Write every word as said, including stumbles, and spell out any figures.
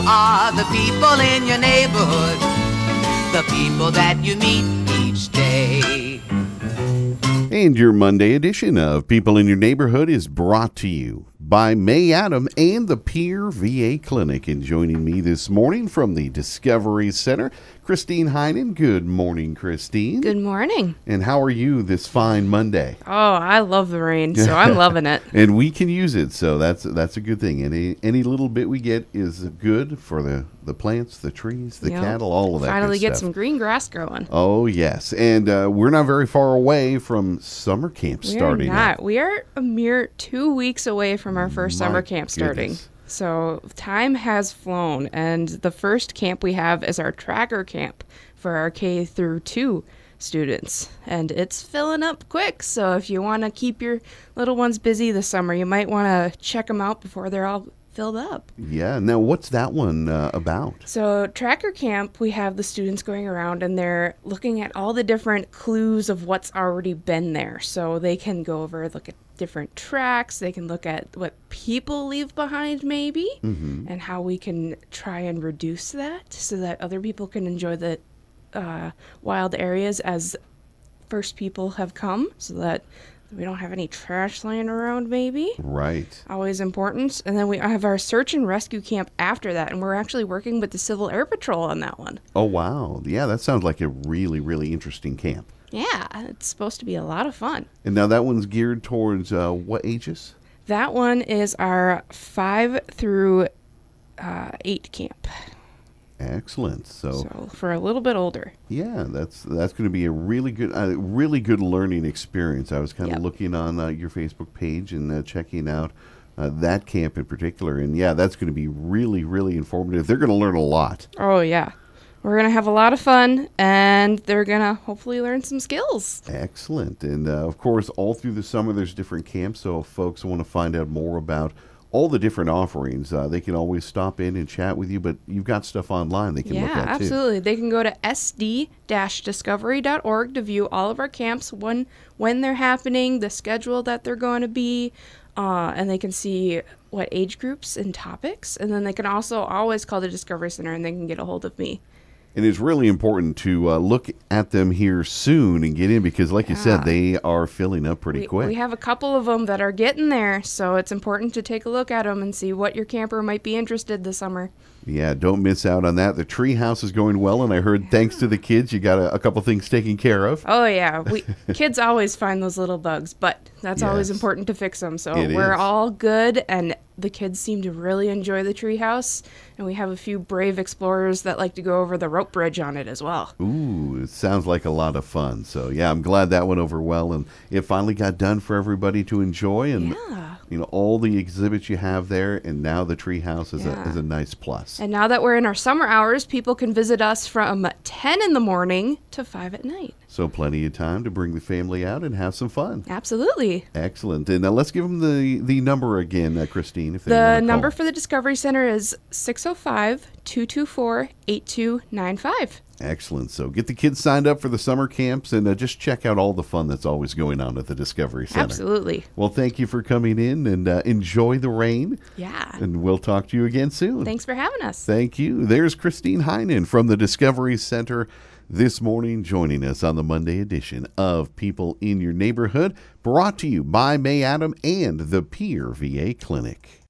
are the people in your neighborhood, the people that you meet each day. And your Monday edition of People in Your Neighborhood is brought to you by May Adam and the Peer V A Clinic. And joining me this morning from the Discovery Center, Christine Heinen. Good morning, Christine. Good morning. And how are you this fine Monday? Oh, I love the rain, so I'm loving it. And we can use it, so that's that's a good thing. Any any little bit we get is good for the, the plants, the trees, the Yep. cattle, all of that Finally good get stuff. some green grass growing. Oh, yes. And uh, we're not very far away from summer camp We starting. are not. We are a mere two weeks away from our first My summer camp starting. goodness. So time has flown, and the first camp we have is our tracker camp for our K through two students, and it's filling up quick. So if you want to keep your little ones busy this summer, you might want to check them out before they're all filled up. Yeah. Now, what's that one uh, about? So Tracker Camp, we have the students going around and they're looking at all the different clues of what's already been there. So they can go over, look at different tracks. They can look at what people leave behind maybe, Mm-hmm. and how we can try and reduce that so that other people can enjoy the uh, wild areas as first people have come, so that we don't have any trash laying around maybe. Right. Always important. And then we have our search and rescue camp after that, and we're actually working with the Civil Air Patrol on that one. Oh, wow. Yeah, that sounds like a really, really interesting camp. Yeah, it's supposed to be a lot of fun. And now that one's geared towards uh, what ages? That one is our five through uh, eight camp. Excellent. So, So for a little bit older. yeah, that's that's going to be a really good, uh, really good learning experience. I was kind of Yep. looking on uh, your Facebook page and uh, checking out uh, that camp in particular, and yeah, that's going to be really, really informative. They're going to learn a lot. Oh, yeah. We're going to have a lot of fun, and they're going to hopefully learn some skills. Excellent. And uh, of course, all through the summer, there's different camps. So if folks want to find out more about all the different offerings, uh, they can always stop in and chat with you. But you've got stuff online they can Yeah, look at too. absolutely. They can go to s d dash discovery dot org to view all of our camps, when, when they're happening, the schedule that they're going to be, uh, and they can see what age groups and topics. And then they can also always call the Discovery Center and they can get a hold of me. And it's really important to uh, look at them here soon and get in because, like you said, Yeah. they are filling up pretty We, quick. we have a couple of them that are getting there, so it's important to take a look at them and see what your camper might be interested this summer. Yeah, don't miss out on that. The tree house is going well, and I heard thanks to the kids, you got a, a couple things taken care of. Oh yeah, we kids always find those little bugs, but that's always Yes. important to fix them. So It we're is. all good, and the kids seem to really enjoy the treehouse, and we have a few brave explorers that like to go over the rope bridge on it as well. Ooh, it sounds like a lot of fun. So, yeah, I'm glad that went over well, and it finally got done for everybody to enjoy. And, Yeah. you know, all the exhibits you have there, and now the tree house is, Yeah. a, is a nice plus. And now that we're in our summer hours, people can visit us from ten in the morning to five at night. So plenty of time to bring the family out and have some fun. Absolutely. Excellent. And now let's give them the, the number again, uh, Christine. If they The wanna number call. for the Discovery Center is six oh five, two two four, eight two nine five. Excellent. So get the kids signed up for the summer camps and uh, just check out all the fun that's always going on at the Discovery Center. Absolutely. Well, thank you for coming in and uh, enjoy the rain. Yeah. And we'll talk to you again soon. Thanks for having us. Thank you. There's Christine Heinen from the Discovery Center this morning, joining us on the Monday edition of People in Your Neighborhood, brought to you by May Adam and the Peer V A Clinic.